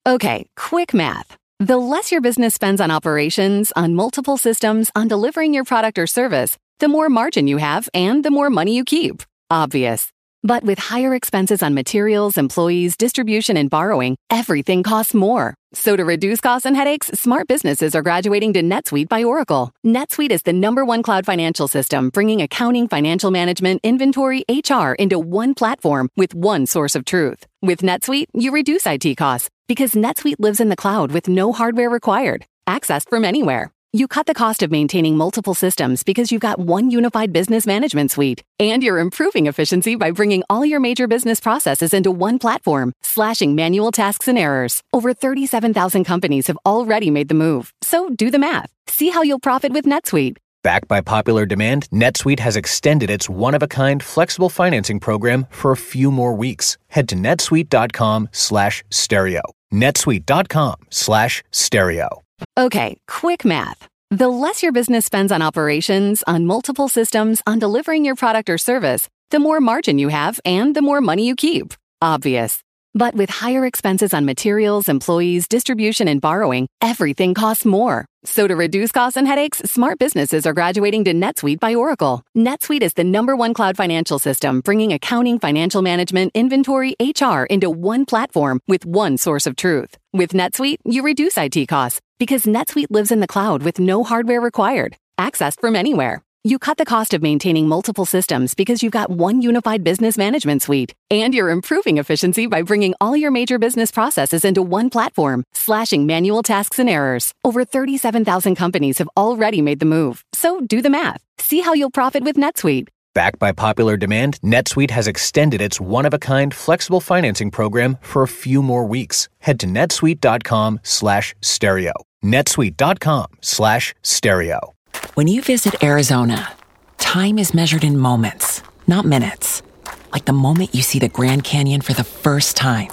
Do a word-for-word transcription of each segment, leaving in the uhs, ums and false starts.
Okay, quick math. The less your business spends on operations, on multiple systems, on delivering your product or service, the more margin you have and the more money you keep. Obvious. But with higher expenses on materials, employees, distribution, and borrowing, everything costs more. So to reduce costs and headaches, smart businesses are graduating to NetSuite by Oracle. NetSuite is the number one cloud financial system, bringing accounting, financial management, inventory, H R into one platform with one source of truth. With NetSuite, you reduce I T costs because NetSuite lives in the cloud with no hardware required, accessed from anywhere. You cut the cost of maintaining multiple systems because you've got one unified business management suite. And you're improving efficiency by bringing all your major business processes into one platform, slashing manual tasks and errors. Over thirty-seven thousand companies have already made the move. So do the math. See how you'll profit with NetSuite. Backed by popular demand, NetSuite has extended its one-of-a-kind flexible financing program for a few more weeks. Head to netsuite.com slash stereo. netsuite.com slash stereo. Okay, quick math. The less your business spends on operations, on multiple systems, on delivering your product or service, the more margin you have and the more money you keep. Obvious. But with higher expenses on materials, employees, distribution, and borrowing, everything costs more. So to reduce costs and headaches, smart businesses are graduating to NetSuite by Oracle. NetSuite is the number one cloud financial system, bringing accounting, financial management, inventory, H R into one platform with one source of truth. With NetSuite, you reduce I T costs because NetSuite lives in the cloud with no hardware required, accessed from anywhere. You cut the cost of maintaining multiple systems because you've got one unified business management suite. And you're improving efficiency by bringing all your major business processes into one platform, slashing manual tasks and errors. Over thirty-seven thousand companies have already made the move. So do the math. See how you'll profit with NetSuite. Backed by popular demand, NetSuite has extended its one-of-a-kind flexible financing program for a few more weeks. Head to netsuite.com slash stereo. netsuite.com slash stereo. When you visit Arizona, time is measured in moments, not minutes. Like the moment you see the Grand Canyon for the first time.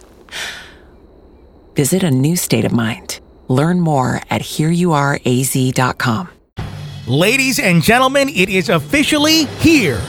Visit a new state of mind. Learn more at here you are a z dot com. Ladies and gentlemen, it is officially here.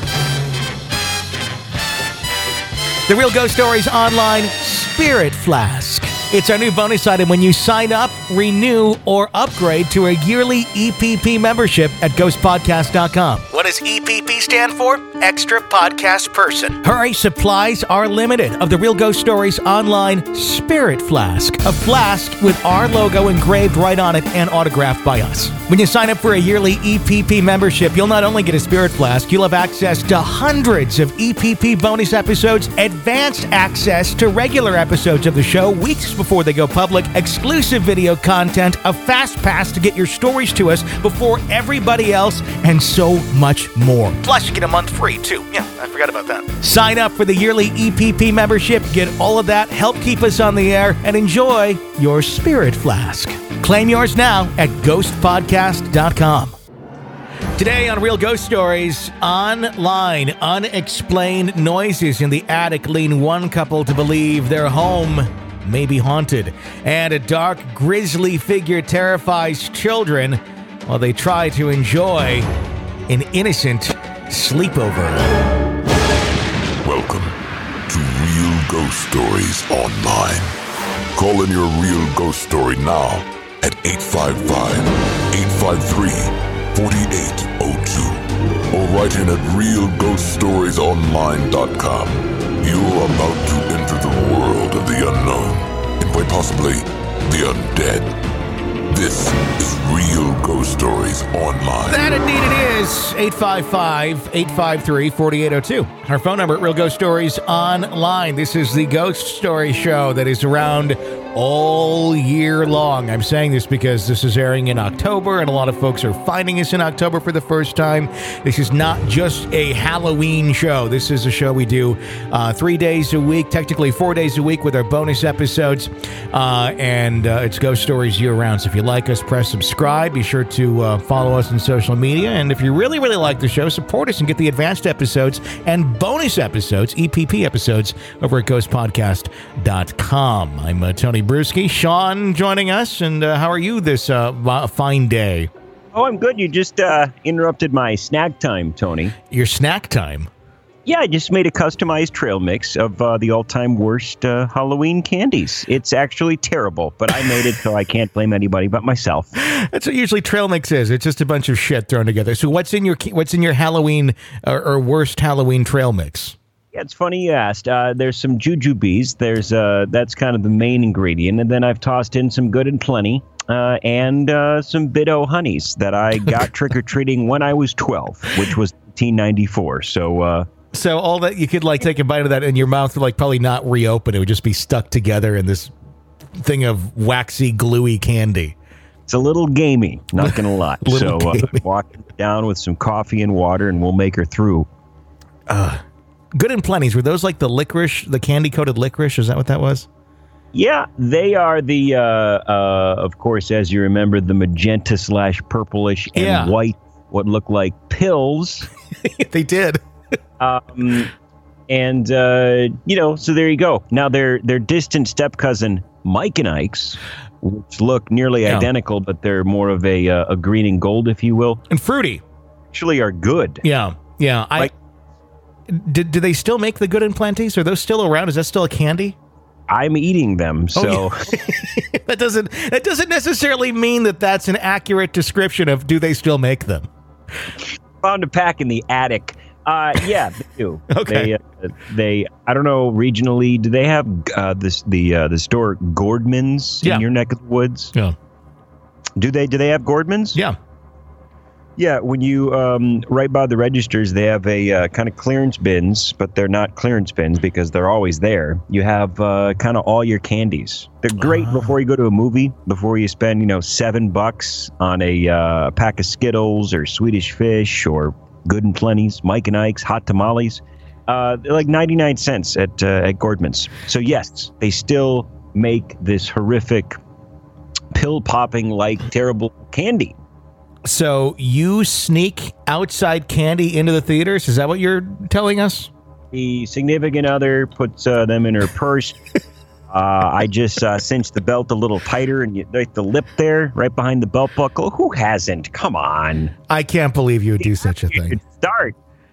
The Real Ghost Stories Online Spirit Flask. It's our new bonus item when you sign up, renew, or upgrade to a yearly E P P membership at ghost podcast dot com. What does E P P stand for? Extra Podcast Person. Hurry, supplies are limited of the Real Ghost Stories Online Spirit Flask. A flask with our logo engraved right on it and autographed by us. When you sign up for a yearly E P P membership, you'll not only get a Spirit Flask, you'll have access to hundreds of E P P bonus episodes, advanced access to regular episodes of the show weeks before they go public, exclusive video content, a fast pass to get your stories to us before everybody else, and so much more. Plus, you get a month free, too. Yeah, I forgot about that. Sign up for the yearly E P P membership, get all of that, help keep us on the air, and enjoy your Spirit Flask. Claim yours now at ghost podcast dot com. Today on Real Ghost Stories Online, unexplained noises in the attic lead one couple to believe their home may be haunted, and a dark, grisly figure terrifies children while they try to enjoy an innocent sleepover. Welcome to Real Ghost Stories Online. Call in your real ghost story now at eight five five, eight five three, four eight zero two or write in at real ghost stories online dot com. You're about to enter the world of the unknown, and quite possibly the undead. This is Real Ghost Stories Online. That indeed it is. eight five five, eight five three, four eight zero two. Our phone number at Real Ghost Stories Online. This is the Ghost Story show that is around all year long. I'm saying this because this is airing in October, and a lot of folks are finding us in October for the first time. This is not just a Halloween show. This is a show we do uh, three days a week, technically four days a week with our bonus episodes, uh, and uh, it's Ghost Stories year-round. So if you like us, press subscribe. Be sure to uh, follow us on social media, and if you really, really like the show, support us and get the advanced episodes and bonus episodes, E P P episodes, over at ghost podcast dot com. I'm uh, Tony Bruschi. Sean joining us, and uh, how are you this uh, fine day? Oh, I'm good. You just uh, interrupted my snack time, Tony. Your snack time? Yeah, I just made a customized trail mix of uh, the all-time worst uh, Halloween candies. It's actually terrible, but I made it, so I can't blame anybody but myself. That's what usually trail mix is. It's just a bunch of shit thrown together. So what's in your what's in your Halloween or, or worst Halloween trail mix? Yeah, it's funny you asked. Uh, there's some jujubes. There's uh, that's kind of the main ingredient, and then I've tossed in some Good and Plenty uh, and uh, some Biddo honeys that I got trick or treating when I was twelve, which was nineteen ninety-four. So. Uh, So all that you could like take a bite of that and your mouth would like probably not reopen. It would just be stuck together in this thing of waxy, gluey candy. It's a little gamey, not going to lie. so uh, walk down with some coffee and water and we'll make her through. Uh, Good and Plenty's. Were those like the licorice, the candy coated licorice? Is that what that was? Yeah, they are the, uh, uh, of course, as you remember, the magenta slash purplish and yeah. white, what look like pills. They did. Um, and, uh, you know, so there you go. Now, their their distant step cousin, Mike and Ike's, which look nearly yeah. identical, but they're more of a uh, a green and gold, if you will. And fruity. Actually are good. Yeah, yeah. I like, did, do they still make the Good and Plenty's? Are those still around? Is that still a candy? I'm eating them, so... Oh, yeah. that doesn't that doesn't necessarily mean that that's an accurate description of do they still make them. Found a pack in the attic. Uh, yeah, they do. Okay. They, uh, they, I don't know, regionally, do they have uh, this the uh, the store Gordman's yeah. in your neck of the woods? Yeah. Do they do they have Gordman's? Yeah. Yeah, when you, um, right by the registers, they have a uh, kind of clearance bins, but they're not clearance bins because they're always there. You have uh, kind of all your candies. They're great uh. before you go to a movie, before you spend, you know, seven bucks on a uh, pack of Skittles or Swedish Fish or Good and Plenty's, Mike and Ike's, Hot Tamales. Uh, they're like ninety-nine cents at, uh, at Gordman's. So, yes, they still make this horrific, pill-popping, like, terrible candy. So you sneak outside candy into the theaters? Is that what you're telling us? The significant other puts uh, them in her purse. uh, I just uh, cinched the belt a little tighter and you, like the lip there, right behind the belt buckle. Who hasn't? Come on. I can't believe you would do such a thing. Start.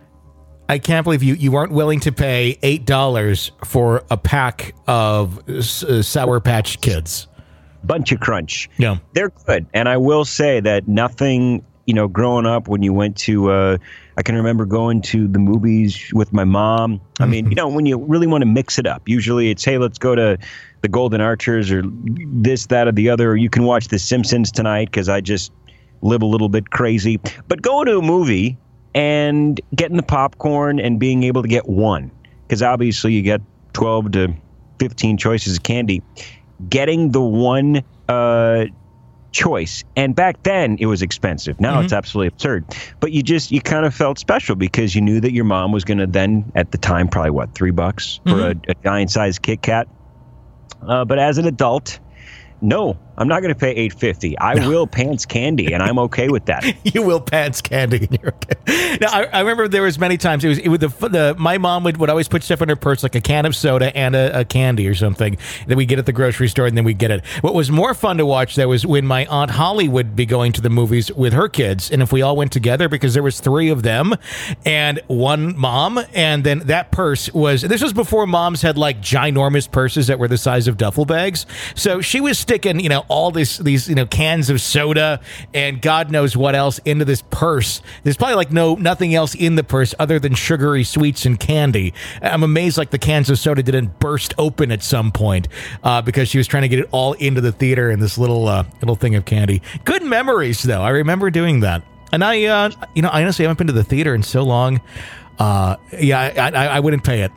I can't believe you, you weren't willing to pay eight dollars for a pack of uh, Sour Patch Kids. Bunch of Crunch. Yeah. They're good. And I will say that nothing, you know, growing up when you went to, uh, I can remember going to the movies with my mom. I mm-hmm. mean, you know, when you really want to mix it up, usually it's, hey, let's go to the Golden Archers or this, that, or the other, or you can watch The Simpsons tonight because I just live a little bit crazy. But going to a movie and getting the popcorn and being able to get one, because obviously you get twelve to fifteen choices of candy. Getting the one uh, choice. And back then, it was expensive. Now mm-hmm. it's absolutely absurd. But you just, you kind of felt special because you knew that your mom was going to then, at the time, probably, what, three bucks for mm-hmm. a, a giant-sized Kit Kat? Uh, but as an adult, no, I'm not going to pay eight fifty. I no. will pants candy, and I'm okay with that. You will pants candy, and you're okay. Now, I, I remember there was many times it was it would the, the my mom would, would always put stuff in her purse, like a can of soda and a, a candy or something that we get at the grocery store, and then we get it. What was more fun to watch that was when my Aunt Holly would be going to the movies with her kids, and if we all went together, because there was three of them and one mom, and then that purse was this was before moms had like ginormous purses that were the size of duffel bags, so she was sticking, you know, all this, these, you know, cans of soda and God knows what else into this purse. There's probably like no, nothing else in the purse other than sugary sweets and candy. I'm amazed like the cans of soda didn't burst open at some point uh, because she was trying to get it all into the theater in this little, uh, little thing of candy. Good memories though. I remember doing that. And I, uh, you know, I honestly haven't been to the theater in so long. Uh, yeah, I, I, I wouldn't pay it.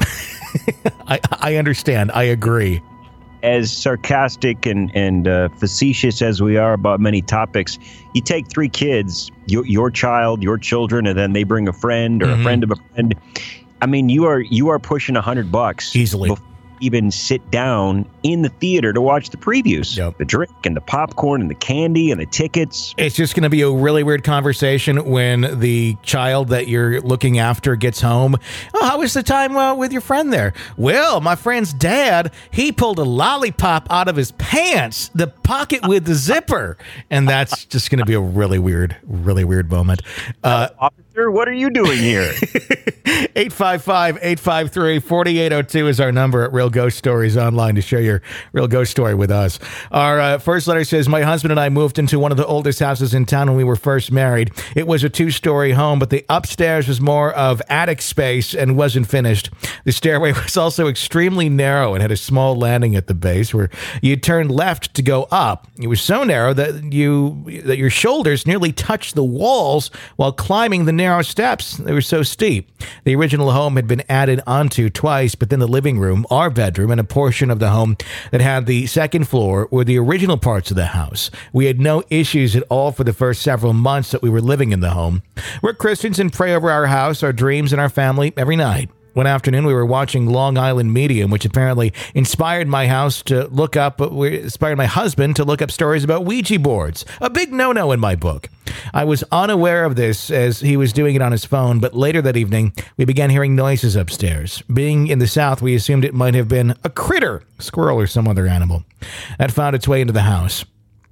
I, I understand. I agree. As sarcastic and, and uh, facetious as we are about many topics, you take three kids, your, your child, your children, and then they bring a friend or mm-hmm. a friend of a friend. I mean, you are you are pushing a hundred bucks easily. Before you even sit down in the theater to watch the previews, yep. the drink and the popcorn and the candy and the tickets. It's just going to be a really weird conversation when the child that you're looking after gets home. Oh, how was the time uh, with your friend there? Well, my friend's dad, he pulled a lollipop out of his pants, the pocket with the zipper. And that's just going to be a really weird, really weird moment. Uh, Officer Buster, what are you doing here? eight five five, eight five three, four eight zero two is our number at Real Ghost Stories Online to share your real ghost story with us. Our uh, first letter says, my husband and I moved into one of the oldest houses in town when we were first married. It was a two-story home, but the upstairs was more of attic space and wasn't finished. The stairway was also extremely narrow and had a small landing at the base where you turned left to go up. It was so narrow that you that your shoulders nearly touched the walls while climbing the narrow steps. They were so steep. The original home had been added onto twice, but then the living room, our bedroom, and a portion of the home that had the second floor were the original parts of the house. We had no issues at all for the first several months that we were living in the home. We're Christians and pray over our house, our dreams, and our family every night. One afternoon, we were watching Long Island Medium, which apparently inspired my house to look up, inspired my husband to look up stories about Ouija boards. A big no-no in my book. I was unaware of this as he was doing it on his phone, but later that evening, we began hearing noises upstairs. Being in the South, we assumed it might have been a critter, squirrel or some other animal, that found its way into the house.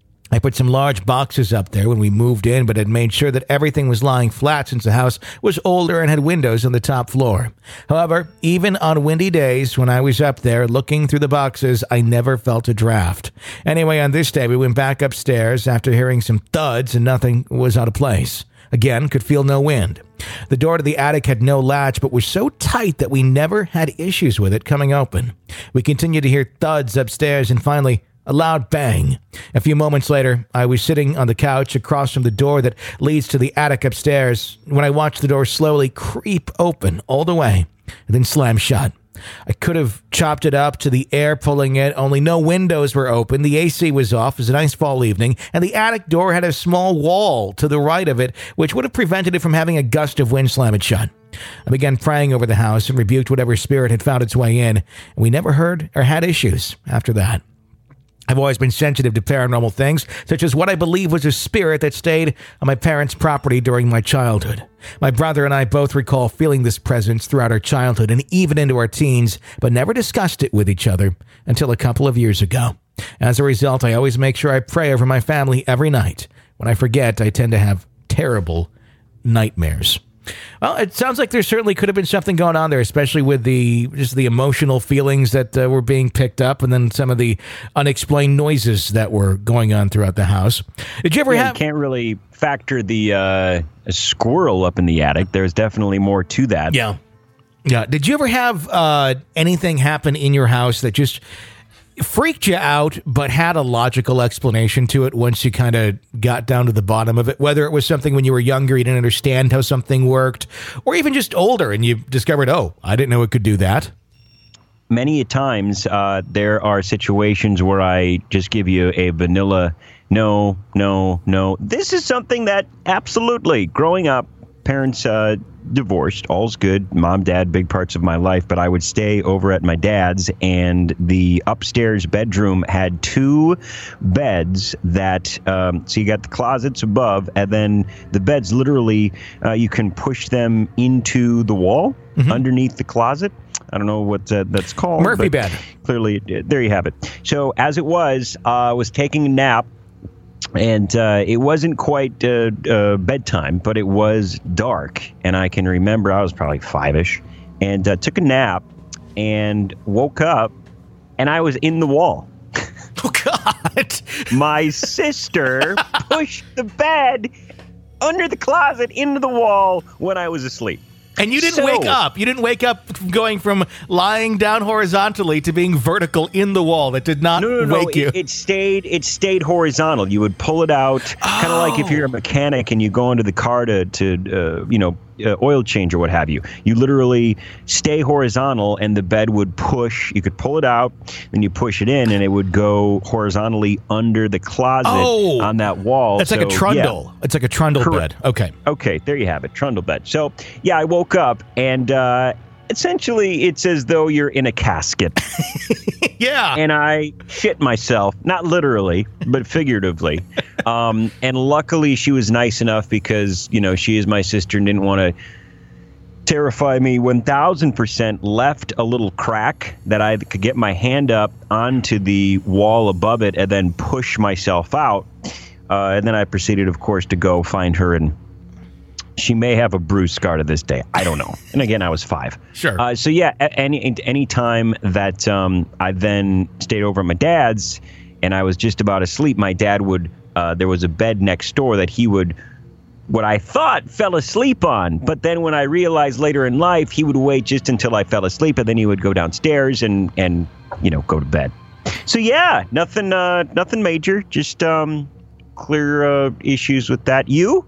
I put some large boxes up there when we moved in, but had made sure that everything was lying flat since the house was older and had windows on the top floor. However, even on windy days when I was up there looking through the boxes, I never felt a draft. Anyway, on this day, we went back upstairs after hearing some thuds and nothing was out of place. Again, could feel no wind. The door to the attic had no latch, but was so tight that we never had issues with it coming open. We continued to hear thuds upstairs and finally a loud bang. A few moments later, I was sitting on the couch across from the door that leads to the attic upstairs when I watched the door slowly creep open all the way and then slam shut. I could have chopped it up to the air pulling it, only no windows were open. The A C was off. It was a nice fall evening, and the attic door had a small wall to the right of it, which would have prevented it from having a gust of wind slam it shut. I began praying over the house and rebuked whatever spirit had found its way in, and we never heard or had issues after that. I've always been sensitive to paranormal things, such as what I believe was a spirit that stayed on my parents' property during my childhood. My brother and I both recall feeling this presence throughout our childhood and even into our teens, but never discussed it with each other until a couple of years ago. As a result, I always make sure I pray over my family every night. When I forget, I tend to have terrible nightmares. Well, it sounds like there certainly could have been something going on there, especially with the just the emotional feelings that uh, were being picked up, and then some of the unexplained noises that were going on throughout the house. Did you ever yeah, have? You can't really factor the uh, a squirrel up in the attic. There's definitely more to that. Yeah, yeah. Did you ever have uh, anything happen in your house that just freaked you out, but had a logical explanation to it once you kind of got down to the bottom of it? Whether it was something when you were younger, you didn't understand how something worked, or even just older and you discovered, oh, I didn't know it could do that. Many a times uh, there are situations where I just give you a vanilla, no, no, no. This is something that absolutely, growing up, parents uh, divorced, all's good. Mom, dad, big parts of my life, but I would stay over at my dad's, and the upstairs bedroom had two beds that, um, so you got the closets above, and then the beds literally, uh, you can push them into the wall mm-hmm. underneath the closet. I don't know what uh, that's called. Murphy bed. Clearly, there you have it. So as it was, uh, I was taking a nap. And uh, it wasn't quite uh, uh, bedtime, but it was dark. And I can remember I was probably five-ish and uh, took a nap and woke up and I was in the wall. Oh, God. My sister pushed the bed under the closet into the wall when I was asleep. And you didn't so, wake up. You didn't wake up going from lying down horizontally to being vertical in the wall. That did not no, no, wake no. you. It, it stayed. It stayed horizontal. You would pull it out, oh. kind of like if you're a mechanic and you go into the car to, to uh, you know, uh, oil change or what have you. You literally stay horizontal, and the bed would push. You could pull it out, then you push it in, and it would go horizontally under the closet oh. on that wall. It's so, like a trundle. Yeah. It's like a trundle Correct. bed. Okay. Okay, there you have it, trundle bed. So, yeah, I woke up, and uh, essentially it's as though you're in a casket. Yeah. And I shit myself, not literally, but figuratively. Um, and luckily she was nice enough because, you know, she is my sister and didn't want to terrify me. one thousand percent left a little crack that I could get my hand up onto the wall above it and then push myself out. Uh, and then I proceeded, of course, to go find her and she may have a bruise scar to this day. I don't know. And again, I was five. Sure. Uh, so yeah, any any time that um, I then stayed over at my dad's and I was just about asleep, my dad would. Uh, there was a bed next door that he would, what I thought, fell asleep on. But then when I realized later in life, he would wait just until I fell asleep, and then he would go downstairs and and you know go to bed. So yeah, nothing uh, nothing major. Just um, clear uh, issues with that. You?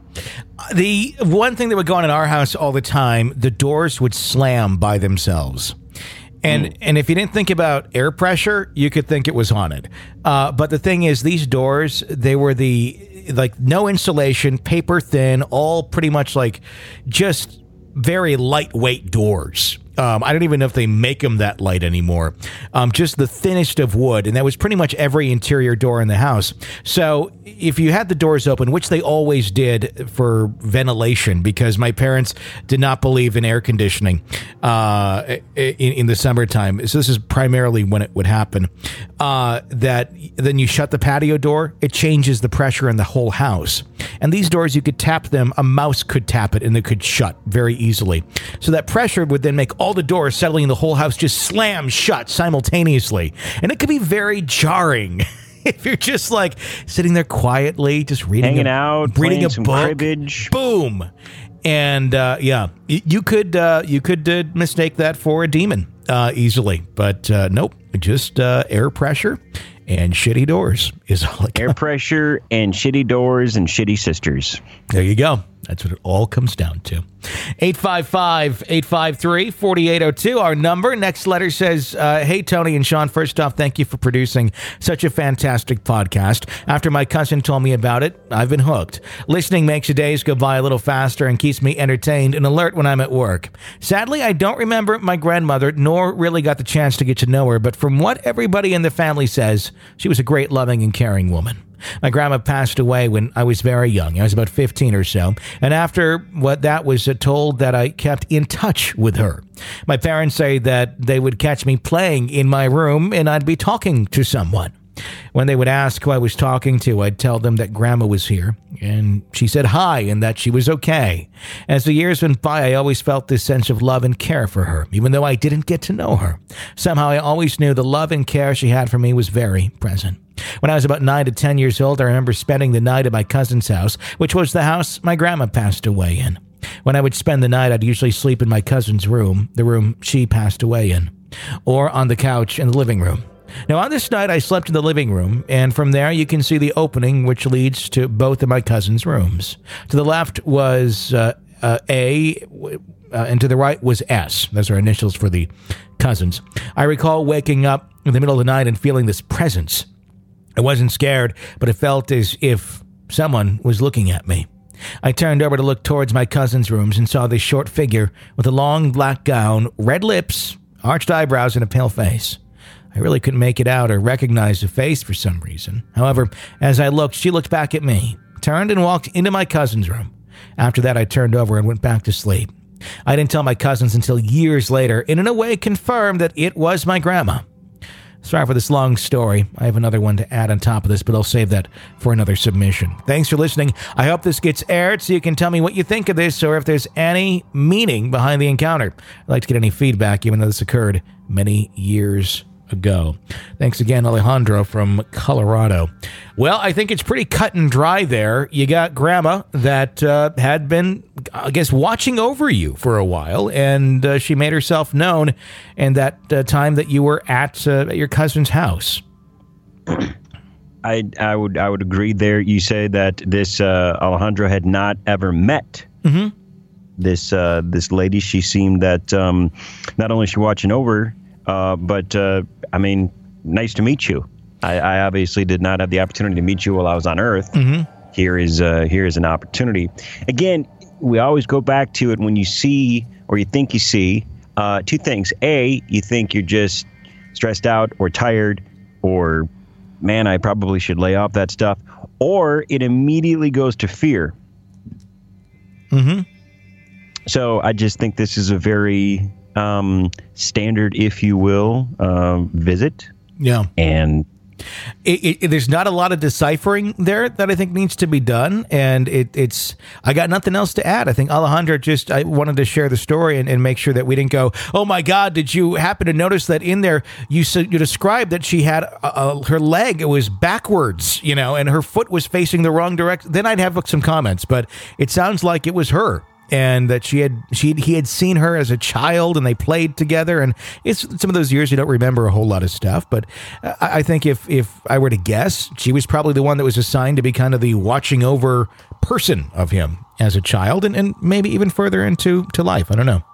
The one thing that would go on in our house all the time, the doors would slam by themselves. And mm. and if you didn't think about air pressure, you could think it was haunted. Uh, but the thing is, these doors, they were the, like, no insulation, paper thin, all pretty much like just very lightweight doors. Um, I don't even know if they make them that light anymore. Um, just the thinnest of wood. And that was pretty much every interior door in the house. So if you had the doors open, which they always did for ventilation, because my parents did not believe in air conditioning uh, in, in the summertime. So this is primarily when it would happen. Uh, that then you shut the patio door, it changes the pressure in the whole house. And these doors, you could tap them, a mouse could tap it, and it could shut very easily. So that pressure would then make all the doors settling in the whole house just slam shut simultaneously. And it could be very jarring if you're just like sitting there quietly, just reading hanging a, out, reading a some book. cribbage. Boom. And uh, yeah, y- you could uh, you could uh, mistake that for a demon uh, easily. But uh, nope, just uh, air pressure and shitty doors is all it Air pressure and shitty doors and shitty sisters. There you go. That's what it all comes down to. eight five five, eight five three, four eight zero two, our number. Next letter says, uh, hey, Tony and Sean, first off, thank you for producing such a fantastic podcast. After my cousin told me about it, I've been hooked. Listening makes the days go by a little faster and keeps me entertained and alert when I'm at work. Sadly, I don't remember my grandmother, nor really got the chance to get to know her, but from what everybody in the family says, she was a great, loving, and caring woman. My grandma passed away when I was very young. I was about fifteen or so. And after what that was uh, told that I kept in touch with her. My parents say that they would catch me playing in my room and I'd be talking to someone. When they would ask who I was talking to, I'd tell them that Grandma was here. And she said hi and that she was okay. As the years went by, I always felt this sense of love and care for her, even though I didn't get to know her. Somehow I always knew the love and care she had for me was very present. When I was about nine to ten years old, I remember spending the night at my cousin's house, which was the house my grandma passed away in. When I would spend the night, I'd usually sleep in my cousin's room, the room she passed away in, or on the couch in the living room. Now, on this night, I slept in the living room, and from there you can see the opening which leads to both of my cousin's rooms. To the left was uh, uh, A, uh, and to the right was S. Those are initials for the cousins. I recall waking up in the middle of the night and feeling this presence. I wasn't scared, but it felt as if someone was looking at me. I turned over to look towards my cousin's rooms and saw this short figure with a long black gown, red lips, arched eyebrows, and a pale face. I really couldn't make it out or recognize the face for some reason. However, as I looked, she looked back at me, turned and walked into my cousin's room. After that, I turned over and went back to sleep. I didn't tell my cousins until years later, and in a way confirmed that it was my grandma. Sorry for this long story. I have another one to add on top of this, but I'll save that for another submission. Thanks for listening. I hope this gets aired so you can tell me what you think of this or if there's any meaning behind the encounter. I'd like to get any feedback, even though this occurred many years ago. Thanks again, Alejandro from Colorado. Well, I think it's pretty cut and dry there. You got Grandma that uh, had been, I guess, watching over you for a while, and uh, she made herself known in that uh, time that you were at, uh, at your cousin's house. I I would I would agree there. You say that this uh, Alejandro had not ever met mm-hmm. this uh, this lady. She seemed that um, not only she watching over, uh, but uh, I mean, nice to meet you. I, I obviously did not have the opportunity to meet you while I was on Earth. Mm-hmm. Here is uh, here is an opportunity. Again, we always go back to it when you see or you think you see uh, two things. A, you think you're just stressed out or tired or, man, I probably should lay off that stuff. Or it immediately goes to fear. Mm-hmm. So I just think this is a very um, standard, if you will, um, visit. Yeah. And it, it, there's not a lot of deciphering there that I think needs to be done, and it, it's I got nothing else to add. I think Alejandra just I wanted to share the story and, and make sure that we didn't go, oh my God, did you happen to notice that in there you you described that she had uh, her leg, it was backwards, you know, and her foot was facing the wrong direction. Then I'd have some comments, but it sounds like it was her. And that she had, she he had seen her as a child, and they played together. And it's some of those years you don't remember a whole lot of stuff. But I, I think if if I were to guess, she was probably the one that was assigned to be kind of the watching over person of him as a child, and, and maybe even further into to life. I don't know.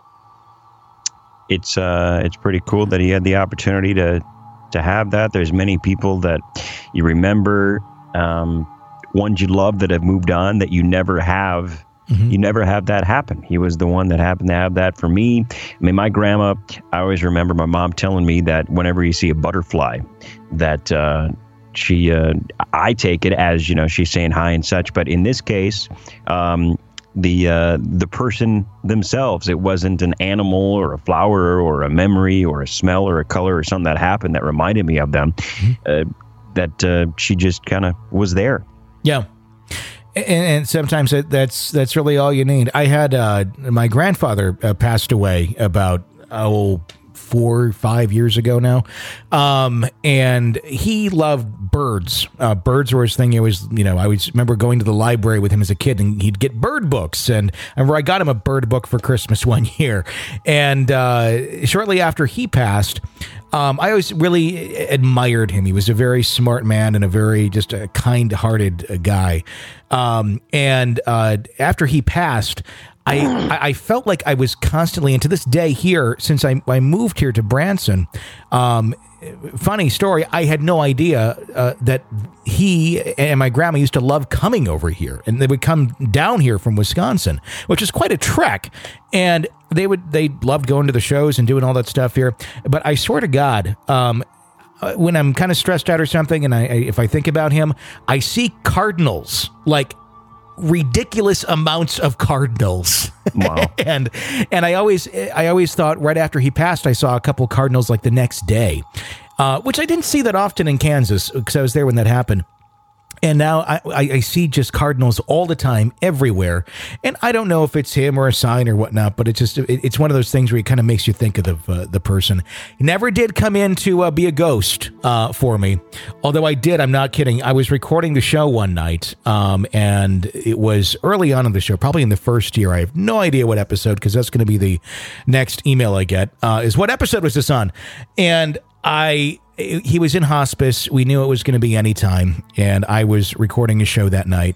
It's uh, it's pretty cool that he had the opportunity to to have that. There's many people that you remember, um, ones you love that have moved on that you never have. Mm-hmm. You never have that happen. He was the one that happened to have that for me. I mean, my grandma, I always remember my mom telling me that whenever you see a butterfly, that uh, she, uh, I take it as, you know, she's saying hi and such. But in this case, um, the uh, the person themselves, it wasn't an animal or a flower or a memory or a smell or a color or something that happened that reminded me of them, mm-hmm. uh, that uh, she just kind of was there. Yeah. And, and sometimes that's that's really all you need. I had uh, my grandfather uh, passed away about oh four five years ago now, um, and he loved birds. Uh, birds were his thing. He was, you know, I always remember going to the library with him as a kid, and he'd get bird books. And I remember I got him a bird book for Christmas one year, and uh, shortly after he passed. Um, I always really admired him. He was a very smart man and a very just a kind-hearted guy. Um, and uh, after he passed, I, I felt like I was constantly, and to this day here, since I, I moved here to Branson, um, funny story, I had no idea uh, that he and my grandma used to love coming over here, and they would come down here from Wisconsin, which is quite a trek. And they would they loved going to the shows and doing all that stuff here. But I swear to God, um, when I'm kind of stressed out or something, and I, I if I think about him, I see cardinals, like ridiculous amounts of cardinals. Wow. and and I always I always thought right after he passed, I saw a couple cardinals like the next day, uh, which I didn't see that often in Kansas because I was there when that happened. And now I, I, I see just cardinals all the time, everywhere. And I don't know if it's him or a sign or whatnot, but it's just it, it's one of those things where it kind of makes you think of the uh, the person. He never did come in to uh, be a ghost uh, for me, although I did. I'm not kidding. I was recording the show one night, um, and it was early on in the show, probably in the first year. I have no idea what episode, because that's going to be the next email I get. Uh, is what episode was this on? And I. He was in hospice. We knew it was going to be any time, and I was recording a show that night,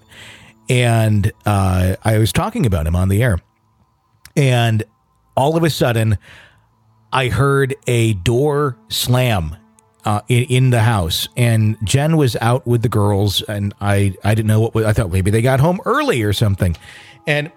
and uh, I was talking about him on the air, and all of a sudden, I heard a door slam uh, in, in the house, and Jen was out with the girls, and I, I didn't know what was, I thought maybe they got home early or something, and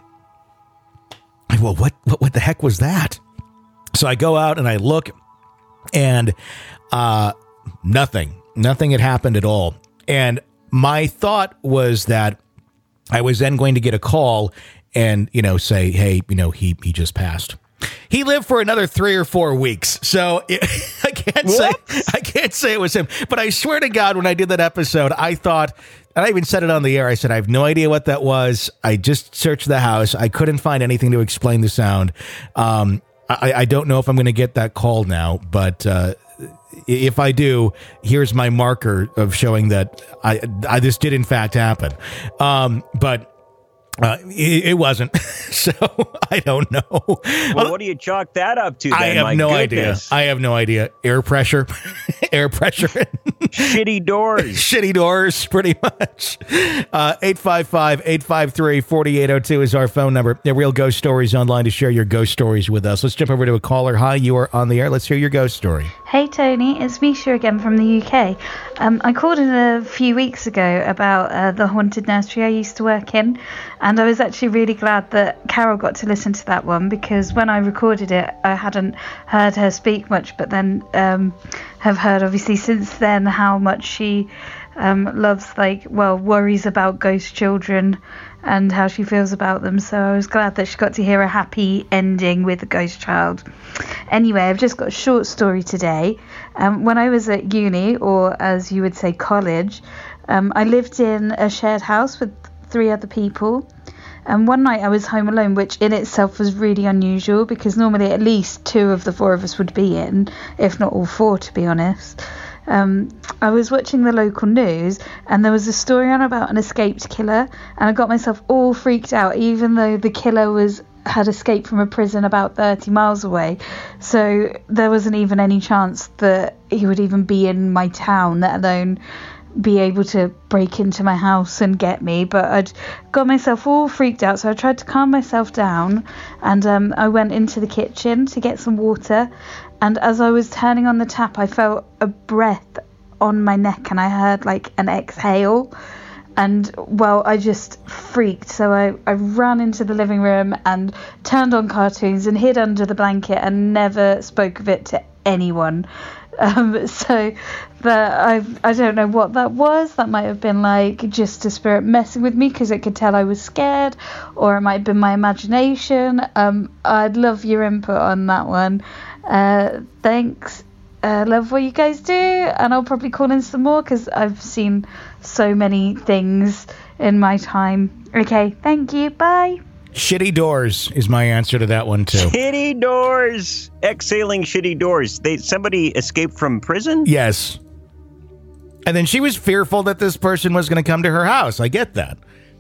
I, well, what, what, what the heck was that? So I go out and I look, and Uh, nothing, nothing had happened at all. And my thought was that I was then going to get a call and, you know, say, hey, you know, he, he just passed. He lived for another three or four weeks. So it, I can't what? say, I can't say it was him, but I swear to God, when I did that episode, I thought, and I even said it on the air. I said, I have no idea what that was. I just searched the house. I couldn't find anything to explain the sound. Um, I, I don't know if I'm going to get that call now, but, uh, if I do, here's my marker of showing that I, I this did in fact happen. Um, but uh, it, it wasn't. So I don't know. Well, what do you chalk that up to then? I have my no goodness. idea. I have no idea. Air pressure, air pressure, shitty doors, shitty doors, pretty much. Uh, eight five five, eight five three, four eight zero two is our phone number. The Real Ghost Stories online to share your ghost stories with us. Let's jump over to a caller. Hi, you are on the air. Let's hear your ghost story. Hey Tony, it's Misha again from the U K. Um, I called in a few weeks ago about uh, the haunted nursery I used to work in, and I was actually really glad that Carol got to listen to that one, because when I recorded it I hadn't heard her speak much, but then um, have heard obviously since then how much she um, loves, like, well, worries about ghost children and how she feels about them. So I was glad that she got to hear a happy ending with the ghost child. Anyway, I've just got a short story today. Um, when I was at uni, or as you would say, college, um, I lived in a shared house with three other people. And one night I was home alone, which in itself was really unusual because normally at least two of the four of us would be in, if not all four, to be honest. Um, I was watching the local news and there was a story on about an escaped killer, and I got myself all freaked out, even though the killer was had escaped from a prison about thirty miles away. So there wasn't even any chance that he would even be in my town, let alone be able to break into my house and get me. But I'd got myself all freaked out, so I tried to calm myself down, and um, I went into the kitchen to get some water, and as I was turning on the tap I felt a breath on my neck and I heard like an exhale, and well, I just freaked. So I, I ran into the living room and turned on cartoons and hid under the blanket and never spoke of it to anyone. Um, so that I I don't know what that was. That might have been like just a spirit messing with me because it could tell I was scared, or it might have been my imagination. Um, I'd love your input on that one. Uh, thanks. Uh, love what you guys do, and I'll probably call in some more because I've seen so many things in my time. Okay, thank you. Bye. Shitty doors is my answer to that one too. Shitty doors, exhaling shitty doors. They somebody escaped from prison? Yes. And then she was fearful that this person was going to come to her house. I get that.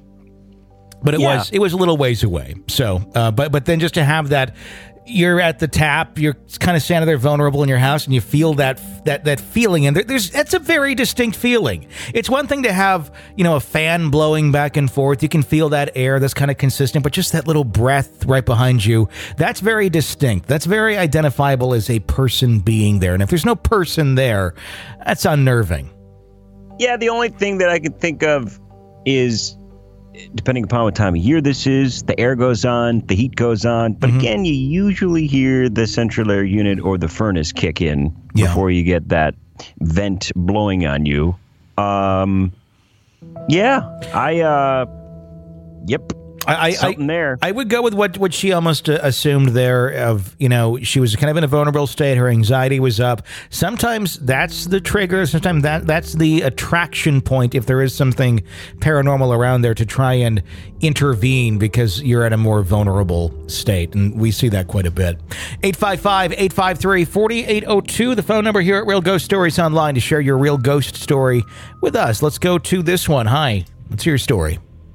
But it yeah. was it was a little ways away. So, uh, but but then just to have that, you're at the tap, you're kind of standing there vulnerable in your house, and you feel that that that feeling, and there, there's that's a very distinct feeling. It's one thing to have, you know, a fan blowing back and forth. You can feel that air that's kind of consistent, but just that little breath right behind you, that's very distinct. That's very identifiable as a person being there. And if there's no person there, that's unnerving. Yeah, the only thing that I can think of is, depending upon what time of year this is, the air goes on, the heat goes on. But mm-hmm. again, you usually hear the central air unit or the furnace kick in yeah. before you get that vent blowing on you. Um, yeah, I, uh, yep. I, I, Something there. I would go with what, what she almost uh, assumed there of, you know, she was kind of in a vulnerable state. Her anxiety was up. Sometimes that's the trigger. Sometimes that that's the attraction point if there is something paranormal around there to try and intervene because you're at a more vulnerable state. And we see that quite a bit. eight five five, eight five three, four eight zero two, the phone number here at Real Ghost Stories Online to share your real ghost story with us. Let's go to this one. Hi, what's your story?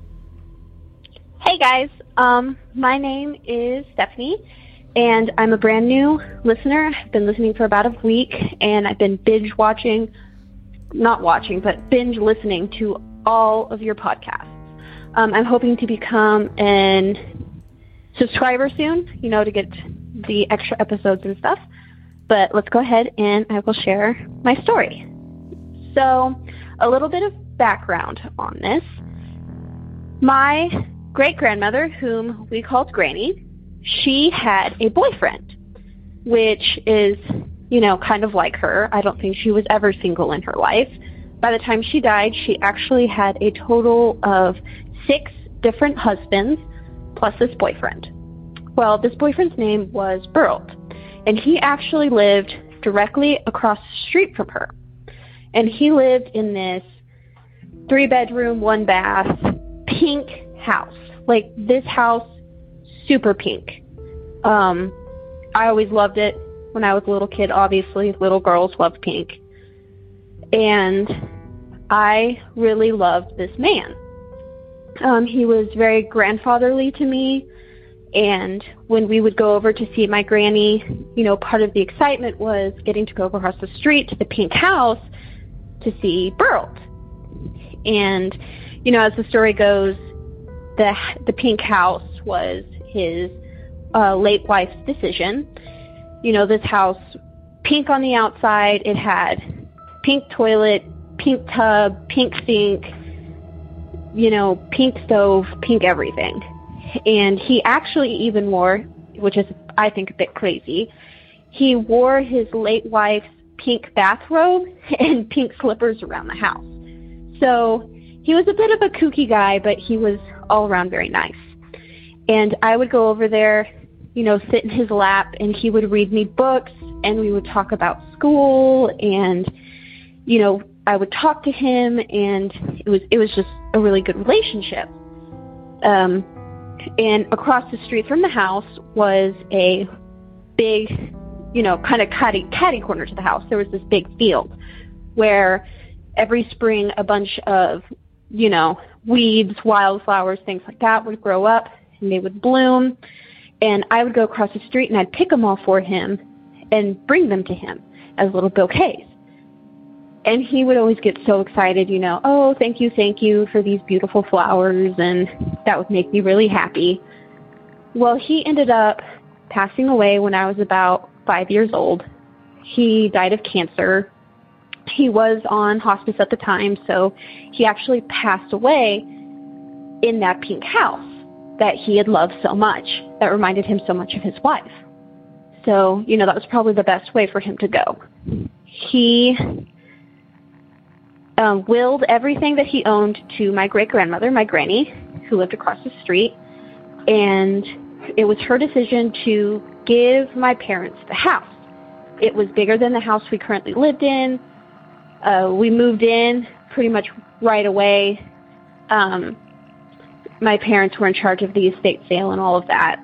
Hey guys, um, my name is Stephanie, and I'm a brand new listener. I've been listening for about a week, and I've been binge watching, not watching, but binge listening to all of your podcasts. Um, I'm hoping to become an subscriber soon, you know, to get the extra episodes and stuff. But let's go ahead and I will share my story. So, a little bit of background on this. My great-grandmother, whom we called Granny, she had a boyfriend, which is, you know, kind of like her. I don't think she was ever single in her life. By the time she died, she actually had a total of six different husbands, plus this boyfriend. Well, this boyfriend's name was Burlt, and he actually lived directly across the street from her. And he lived in this three-bedroom, one-bath, pink house. Like, this house, super pink. Um, I always loved it when I was a little kid. Obviously, little girls love pink. And I really loved this man. Um, he was very grandfatherly to me. And when we would go over to see my granny, you know, part of the excitement was getting to go across the street to the pink house to see Burlt. And, you know, as the story goes, The the pink house was his uh, late wife's decision. You know, this house, pink on the outside, it had pink toilet, pink tub, pink sink, you know, pink stove, pink everything. And he actually even wore, which is, I think, a bit crazy, he wore his late wife's pink bathrobe and pink slippers around the house. So he was a bit of a kooky guy, but he was all around very nice. And I would go over there, you know, sit in his lap, and he would read me books, and we would talk about school, and, you know, I would talk to him, and it was it was just a really good relationship. Um, and across the street from the house was a big, you know, kind of catty, catty corner to the house. There was this big field where every spring a bunch of, you know, weeds, wildflowers, things like that would grow up, and they would bloom. And I would go across the street, and I'd pick them all for him and bring them to him as little bouquets. And he would always get so excited, you know, oh, thank you, thank you for these beautiful flowers, and that would make me really happy. Well, he ended up passing away when I was about five years old. He died of cancer. He was on hospice at the time, so he actually passed away in that pink house that he had loved so much, that reminded him so much of his wife. So, you know, that was probably the best way for him to go. He um, willed everything that he owned to my great-grandmother, my granny, who lived across the street, and it was her decision to give my parents the house. It was bigger than the house we currently lived in. Uh, we moved in pretty much right away. Um, my parents were in charge of the estate sale and all of that.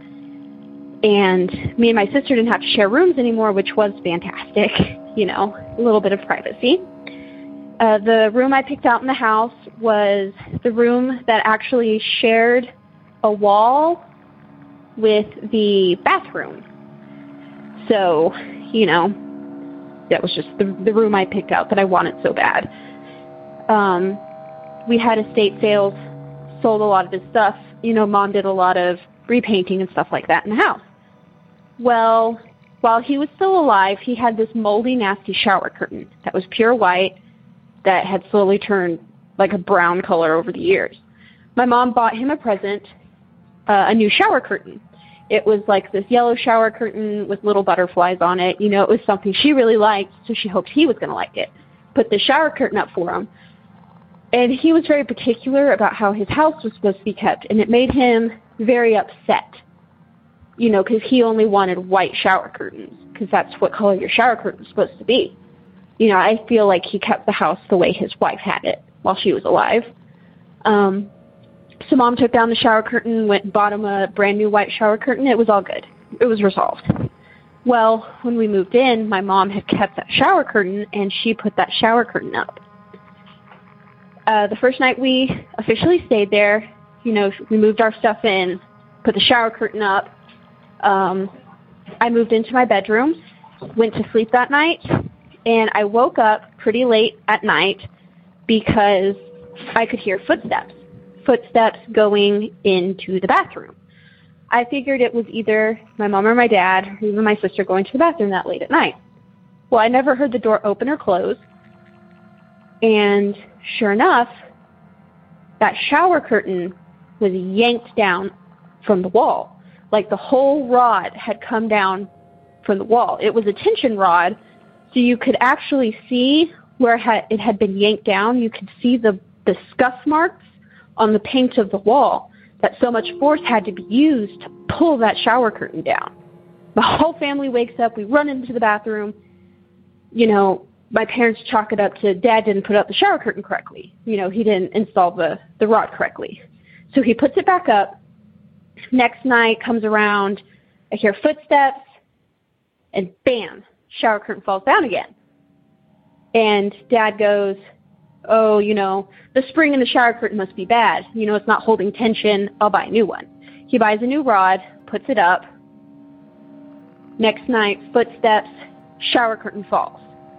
And me and my sister didn't have to share rooms anymore, which was fantastic, you know, a little bit of privacy. Uh, the room I picked out in the house was the room that actually shared a wall with the bathroom. So, you know, that was just the, the room I picked out that I wanted so bad. Um, we had estate sales, sold a lot of his stuff. You know, Mom did a lot of repainting and stuff like that in the house. Well, while he was still alive, he had this moldy, nasty shower curtain that was pure white that had slowly turned like a brown color over the years. My mom bought him a present, uh, a new shower curtain. It was like this yellow shower curtain with little butterflies on it. You know, it was something she really liked, so she hoped he was going to like it. Put the shower curtain up for him. And he was very particular about how his house was supposed to be kept, and it made him very upset, you know, because he only wanted white shower curtains, because that's what color your shower curtain is supposed to be. You know, I feel like he kept the house the way his wife had it while she was alive. Um, so Mom took down the shower curtain, went and bought him a brand new white shower curtain. It was all good. It was resolved. Well, when we moved in, my mom had kept that shower curtain, and she put that shower curtain up. Uh, the first night we officially stayed there, you know, we moved our stuff in, put the shower curtain up. Um, I moved into my bedroom, went to sleep that night, and I woke up pretty late at night because I could hear footsteps, footsteps going into the bathroom. I figured it was either my mom or my dad, or even my sister going to the bathroom that late at night. Well, I never heard the door open or close. And sure enough, that shower curtain was yanked down from the wall. Like the whole rod had come down from the wall. It was a tension rod, so you could actually see where it had been yanked down. You could see the, the scuff marks on the paint of the wall, that so much force had to be used to pull that shower curtain down. The whole family wakes up. We run into the bathroom. You know, my parents chalk it up to Dad didn't put up the shower curtain correctly. You know, he didn't install the, the rod correctly. So he puts it back up. Next night comes around. I hear footsteps, and bam, shower curtain falls down again. And Dad goes, oh, you know, the spring in the shower curtain must be bad. You know, it's not holding tension. I'll buy a new one. He buys a new rod, puts it up. Next night, footsteps, shower curtain falls.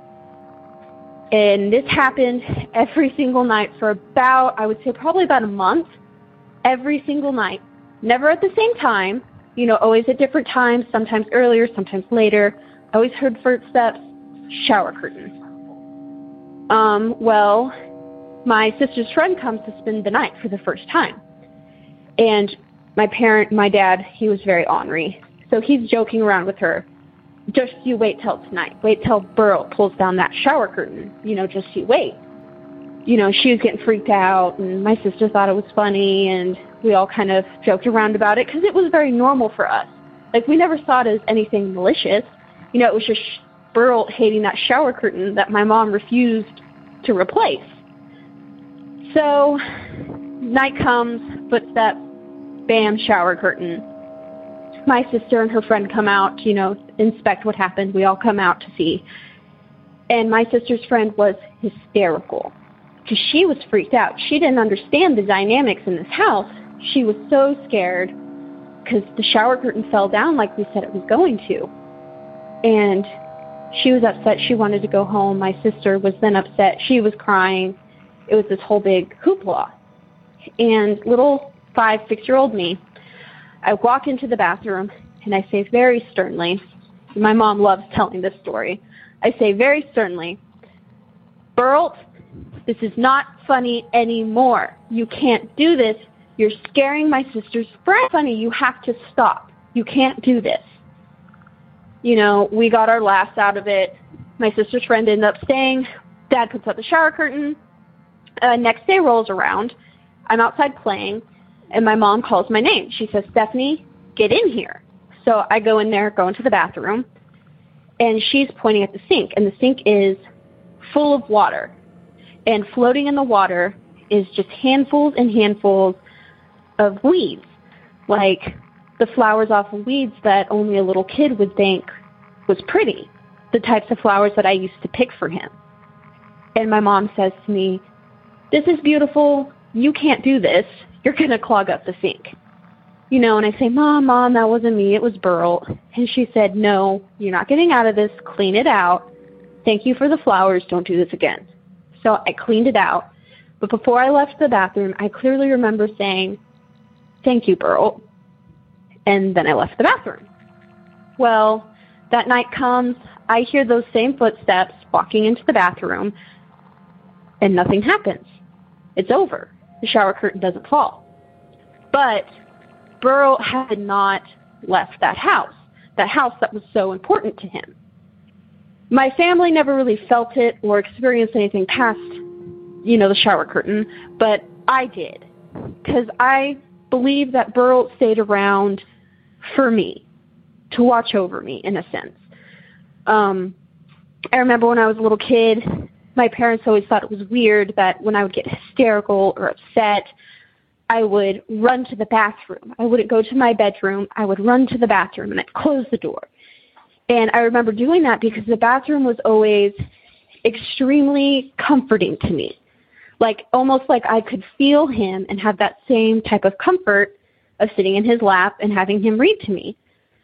And this happened every single night for about, I would say probably about a month, every single night. Never at the same time, you know, always at different times, sometimes earlier, sometimes later. I always heard footsteps, shower curtain. Um, well, my sister's friend comes to spend the night for the first time. And my parent, my dad, he was very ornery. So he's joking around with her. Just you wait till tonight. Wait till Burl pulls down that shower curtain. You know, just you wait. you know, she was getting freaked out, and my sister thought it was funny, and we all kind of joked around about it because it was very normal for us. Like, we never saw it as anything malicious. You know, it was just Burl hating that shower curtain that my mom refused to replace. So, night comes, footsteps, bam, shower curtain. My sister and her friend come out to, you know, inspect what happened. We all come out to see. And my sister's friend was hysterical because she was freaked out. She didn't understand the dynamics in this house. She was so scared because the shower curtain fell down like we said it was going to. And she was upset. She wanted to go home. My sister was then upset. She was crying. It was this whole big hoopla. And little five, six-year-old me, I walk into the bathroom, and I say very sternly, my mom loves telling this story, I say very sternly, Burl, this is not funny anymore. You can't do this. You're scaring my sister's friend. Funny, you have to stop. You can't do this. You know, we got our laughs out of it. My sister's friend ended up staying. Dad puts up the shower curtain. Uh, next day rolls around. I'm outside playing, and my mom calls my name. She says, Stephanie, get in here. So I go in there, go into the bathroom, and she's pointing at the sink, and the sink is full of water. And floating in the water is just handfuls and handfuls of weeds, like the flowers off of weeds that only a little kid would think was pretty, the types of flowers that I used to pick for him. And my mom says to me, this is beautiful. You can't do this. You're going to clog up the sink. You know, and I say, Mom, Mom, that wasn't me. It was Burl. And she said, no, you're not getting out of this. Clean it out. Thank you for the flowers. Don't do this again. So I cleaned it out. But before I left the bathroom, I clearly remember saying, thank you, Burl. And then I left the bathroom. Well, that night comes, I hear those same footsteps walking into the bathroom, and nothing happens. It's over. The shower curtain doesn't fall. But Burl had not left that house, that house that was so important to him. My family never really felt it or experienced anything past, you know, the shower curtain, but I did, because I believe that Burl stayed around for me, to watch over me, in a sense. Um, I remember when I was a little kid, my parents always thought it was weird that when I would get hysterical or upset, I would run to the bathroom. I wouldn't go to my bedroom. I would run to the bathroom, and I'd close the door. And I remember doing that because the bathroom was always extremely comforting to me. Like, almost like I could feel him and have that same type of comfort of sitting in his lap and having him read to me.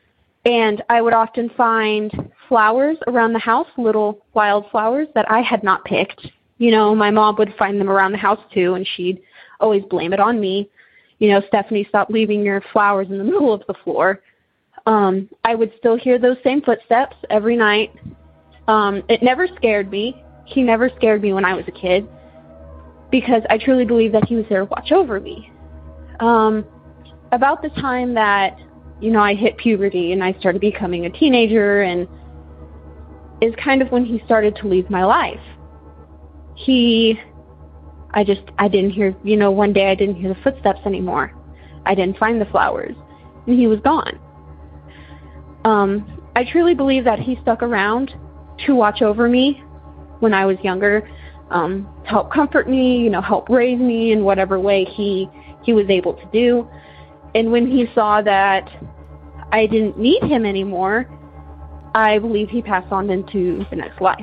And I would often find flowers around the house, little wildflowers that I had not picked. You know, my mom would find them around the house too, and she'd always blame it on me. You know, Stephanie, stop leaving your flowers in the middle of the floor. Um, I would still hear those same footsteps every night. Um, it never scared me. He never scared me when I was a kid, because I truly believe that he was there to watch over me. Um, about the time that, you know, I hit puberty and I started becoming a teenager, and is kind of when he started to leave my life. He, I just, I didn't hear, you know, one day I didn't hear the footsteps anymore. I didn't find the flowers, and he was gone. Um, I truly believe that he stuck around to watch over me when I was younger, um, to help comfort me, you know, help raise me in whatever way he, he was able to do. And when he saw that I didn't need him anymore, I believe he passed on into the next life.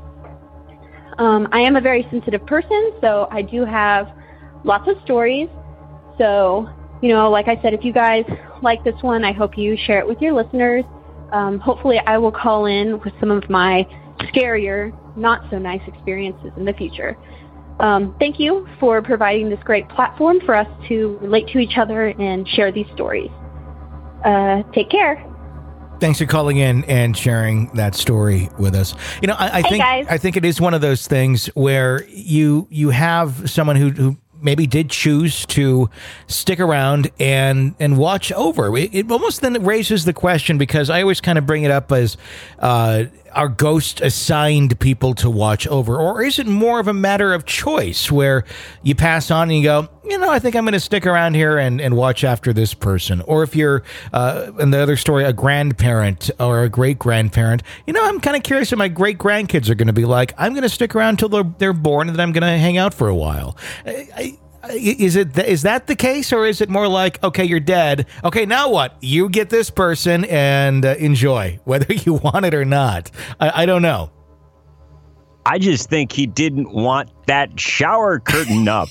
Um, I am a very sensitive person, so I do have lots of stories. So, you know, like I said, if you guys like this one, I hope you share it with your listeners. Um, hopefully I will call in with some of my scarier, not so nice experiences in the future. Um, thank you for providing this great platform for us to relate to each other and share these stories. Uh, take care. Thanks for calling in and sharing that story with us. You know, I, I hey think guys. I think it is one of those things where you you have someone who, who maybe did choose to stick around and and watch over. It, it almost then raises the question, because I always kind of bring it up as uh, are ghosts assigned people to watch over, or is it more of a matter of choice where you pass on and you go, you know, I think I'm going to stick around here and, and watch after this person? Or if you're, uh, in the other story, a grandparent or a great-grandparent, you know, I'm kind of curious what my great-grandkids are going to be like. I'm going to stick around till they're, they're born, and then I'm going to hang out for a while. I, I, Is it is that the case, or is it more like, okay, you're dead. Okay, now what? You get this person and uh, enjoy, whether you want it or not. I, I don't know. I just think he didn't want that shower curtain up.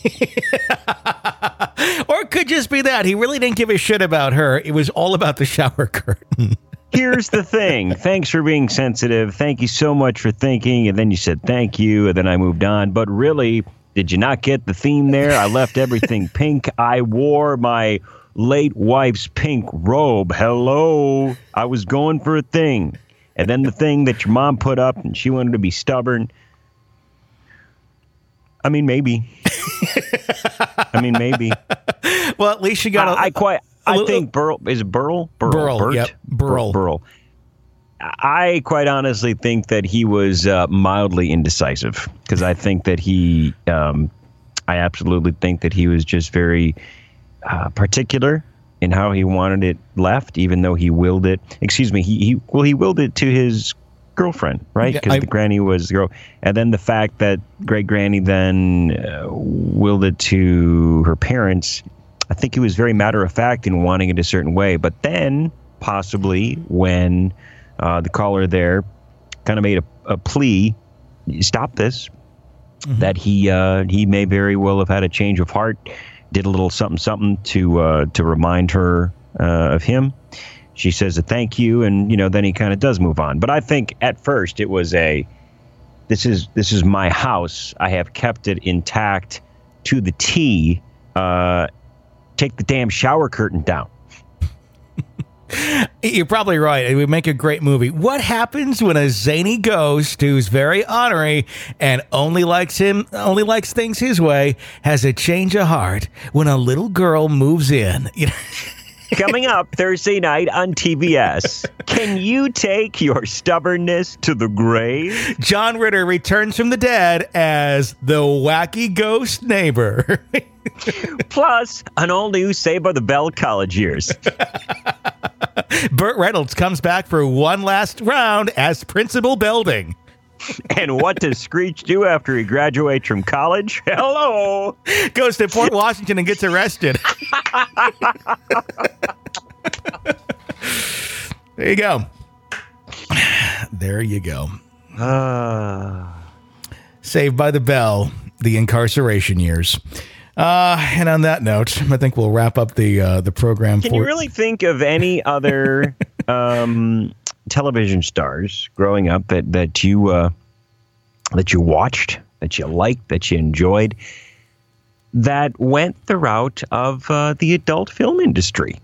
Or it could just be that. He really didn't give a shit about her. It was all about the shower curtain. Here's the thing. Thanks for being sensitive. Thank you so much for thinking. And then you said thank you, and then I moved on. But really... did you not get the theme there? I left everything pink. I wore my late wife's pink robe. Hello. I was going for a thing. And then the thing that your mom put up, and she wanted to be stubborn. I mean, maybe. I mean, maybe. Well, at least you got a... I, I quite... I think Burl... Is it Burl? Burl. Burl, Bert? yep. Burl. Burl. I quite honestly think that he was uh, mildly indecisive, because I think that he, um, I absolutely think that he was just very uh, particular in how he wanted it left, even though he willed it. Excuse me. He, he well, he willed it to his girlfriend, right? Because yeah, the granny was the girl. And then the fact that great granny then uh, willed it to her parents, I think he was very matter of fact in wanting it a certain way. But then possibly when... Uh, the caller there kind of made a, a plea, stop this, mm-hmm. that he uh, he may very well have had a change of heart, did a little something something to uh, to remind her uh, of him. She says a thank you, and you know then he kind of does move on. But I think at first it was a this is this is my house. I have kept it intact to the T. Uh, take the damn shower curtain down. You're probably right. It would make a great movie. What happens when a zany ghost who's very ornery and only likes him, only likes things his way, has a change of heart when a little girl moves in? You know? Coming up Thursday night on T B S. Can you take your stubbornness to the grave? John Ritter returns from the dead as the wacky ghost neighbor. Plus, an all-new Saved by the Bell college years. Burt Reynolds comes back for one last round as Principal Belding. And what does Screech do after he graduates from college? Hello! Goes to Port Washington and gets arrested. There you go. There you go. Uh. Saved by the Bell, the incarceration years. Uh, and on that note, I think we'll wrap up the uh, the program. Can for- you really think of any other um, television stars growing up that that you uh, that you watched, that you liked, that you enjoyed, that went the route of uh, the adult film industry?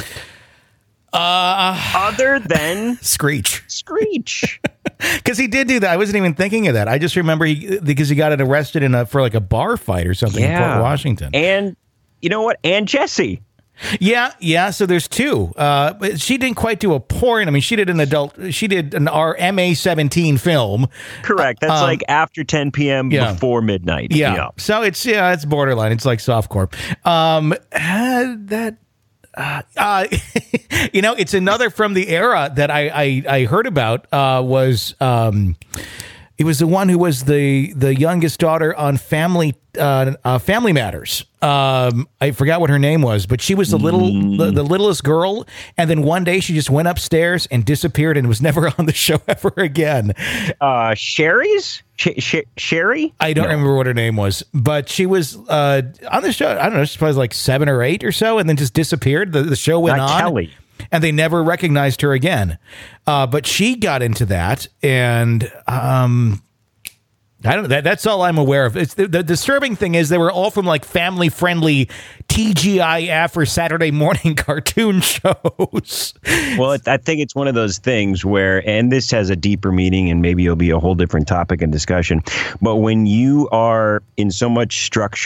Uh, Other than Screech. Screech. Because he did do that. I wasn't even thinking of that. I just remember he, because he got arrested in a, for like a bar fight or something yeah. in Port Washington. And you know what? And Jessie. Yeah, yeah. So there's two. Uh, but she didn't quite do a porn. I mean, she did an adult. She did an R M A seventeen film. Correct. That's um, like after ten p.m. yeah. before midnight. Yeah. yeah. So it's yeah, it's borderline. It's like softcore. Um, uh, that. Uh, uh, you know, it's another from the era that I I, I heard about. Uh, was um, it was the one who was the the youngest daughter on Family uh, uh, Family Matters. Um, I forgot what her name was, but she was the little mm. the, the littlest girl, and then one day she just went upstairs and disappeared and was never on the show ever again. Uh, Sherry's Sh- Sh- Sherry? I don't no. remember what her name was, but she was uh, on the show. I don't know, she's probably like seven or eight or so, and then just disappeared. The, the show went Not on, Kelly. And they never recognized her again. Uh, but she got into that, and um, I don't know. That, that's all I'm aware of. It's the, the disturbing thing is they were all from like family-friendly T G I F or Saturday morning cartoon shows. Well, it, I think it's one of those things where, and this has a deeper meaning, and maybe it'll be a whole different topic and discussion. But when you are in so much structure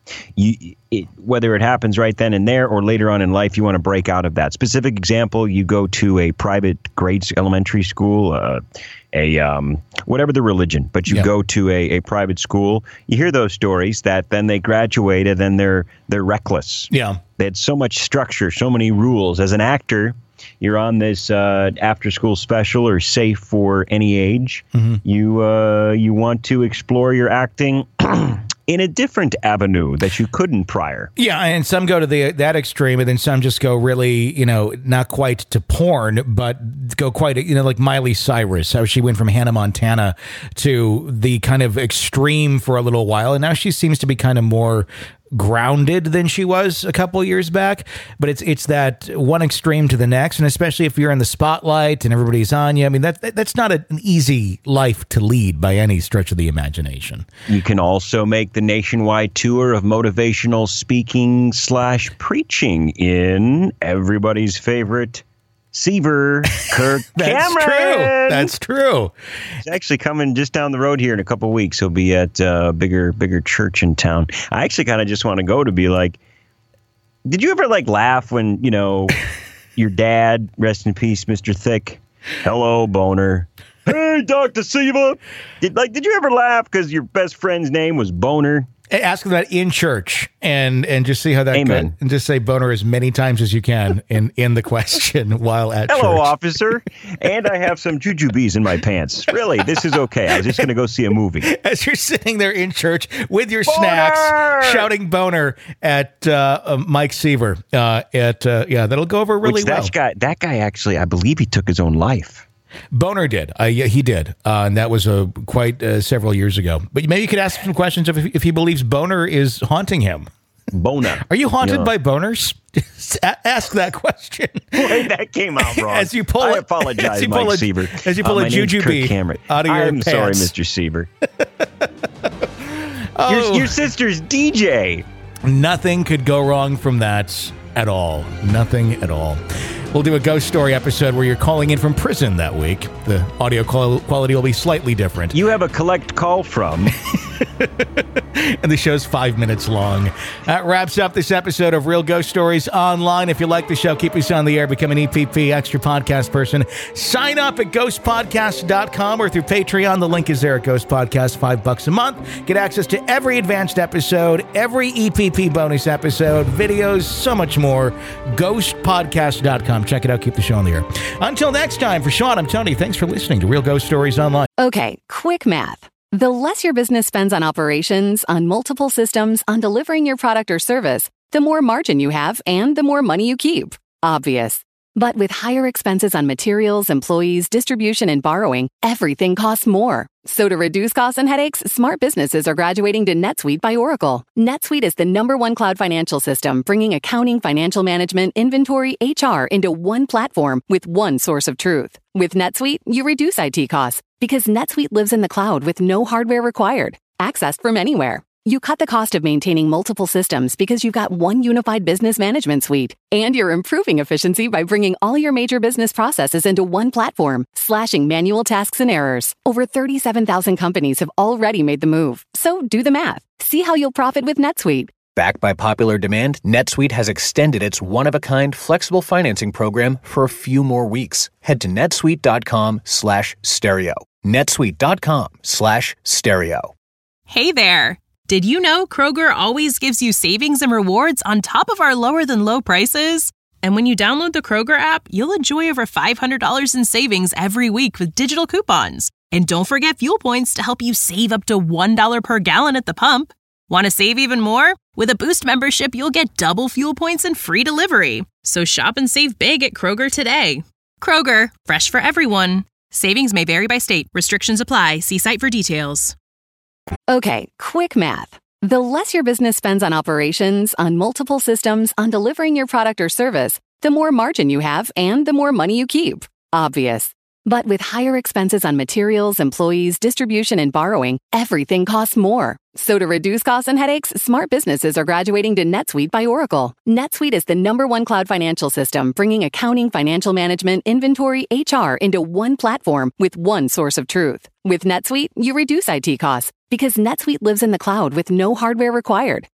you it, whether it happens right then and there or later on in life, you want to break out of that. Specific example: you go to a private grades elementary school, uh, a um, whatever the religion, but you yeah. go to a, a private school. You hear those stories that then they graduate and then they're they're reckless. Yeah, they had so much structure, so many rules. As an actor, you're on this uh, after-school special or safe for any age. Mm-hmm. You uh, you want to explore your acting in a different avenue that you couldn't prior. Yeah, and some go to the that extreme, and then some just go really, you know, not quite to porn, but go quite, you know, like Miley Cyrus, how she went from Hannah Montana to the kind of extreme for a little while, and now she seems to be kind of more grounded than she was a couple of years back. But it's it's that one extreme to the next, and especially if you're in the spotlight and everybody's on you. I mean, that, that that's not a, an easy life to lead by any stretch of the imagination. You can also make the nationwide tour of motivational speaking slash preaching in everybody's favorite Seaver, Kirk That's Cameron. True. That's true. He's actually coming just down the road here in a couple of weeks. He'll be at a uh, bigger, bigger church in town. I actually kind of just want to go to be like, did you ever like laugh when, you know, your dad, rest in peace, Mister Thick, hello, Boner. Hey, Doctor Siva. Did, like, did you ever laugh because your best friend's name was Boner? Ask them that in church and and just see how that Amen. goes. And just say boner as many times as you can in, in the question while at Hello, church. officer. And I have some jujubes in my pants. Really, this is okay. I was just going to go see a movie. As you're sitting there in church with your Boner! snacks, shouting boner at uh, uh, Mike Seaver. Uh, at uh, yeah, that'll go over really Which that well. Guy, that guy actually, I believe he took his own life. Boner did. Uh, yeah, he did. Uh, and that was uh, quite uh, several years ago. But maybe you could ask him some questions if, if he believes Boner is haunting him. Boner. Are you haunted Yeah. by boners? Ask that question. Boy, that came out wrong. As you pull I a- apologize, as you Mike pull a- Seaver. as you pull uh, a my name's jujube Kirk Cameron. out of your I'm sorry, pants. Mister Seaver. Oh. your, your sister's D J. Nothing could go wrong from that at all. Nothing at all. We'll do a ghost story episode where you're calling in from prison that week. The audio qual- quality will be slightly different. You have a collect call from. And the show's five minutes long. That wraps up this episode of Real Ghost Stories Online. If you like the show, keep us on the air, become an E P P Extra Podcast person. Sign up at ghost podcast dot com or through Patreon. The link is there at Ghost Podcast, five bucks a month. Get access to every advanced episode, every E P P bonus episode, videos, so much more. ghost podcast dot com. Check it out. Keep the show on the air. Until next time, for Sean, I'm Tony. Thanks for listening to Real Ghost Stories Online. Okay, quick math. The less your business spends on operations, on multiple systems, on delivering your product or service, the more margin you have and the more money you keep. Obvious. But with higher expenses on materials, employees, distribution, and borrowing, everything costs more. So to reduce costs and headaches, smart businesses are graduating to NetSuite by Oracle. NetSuite is the number one cloud financial system, bringing accounting, financial management, inventory, H R into one platform with one source of truth. With NetSuite, you reduce I T costs because NetSuite lives in the cloud with no hardware required, accessed from anywhere. You cut the cost of maintaining multiple systems because you've got one unified business management suite. And you're improving efficiency by bringing all your major business processes into one platform, slashing manual tasks and errors. Over thirty-seven thousand companies have already made the move. So do the math. See how you'll profit with NetSuite. Backed by popular demand, NetSuite has extended its one-of-a-kind flexible financing program for a few more weeks. Head to netsuite.com slash stereo. netsuite.com slash stereo. Hey there. Did you know Kroger always gives you savings and rewards on top of our lower-than-low prices? And when you download the Kroger app, you'll enjoy over five hundred dollars in savings every week with digital coupons. And don't forget fuel points to help you save up to one dollar per gallon at the pump. Want to save even more? With a Boost membership, you'll get double fuel points and free delivery. So shop and save big at Kroger today. Kroger, fresh for everyone. Savings may vary by state. Restrictions apply. See site for details. Okay, quick math. The less your business spends on operations, on multiple systems, on delivering your product or service, the more margin you have and the more money you keep. Obvious. But with higher expenses on materials, employees, distribution, and borrowing, everything costs more. So to reduce costs and headaches, smart businesses are graduating to NetSuite by Oracle. NetSuite is the number one cloud financial system, bringing accounting, financial management, inventory, H R into one platform with one source of truth. With NetSuite, you reduce I T costs because NetSuite lives in the cloud with no hardware required,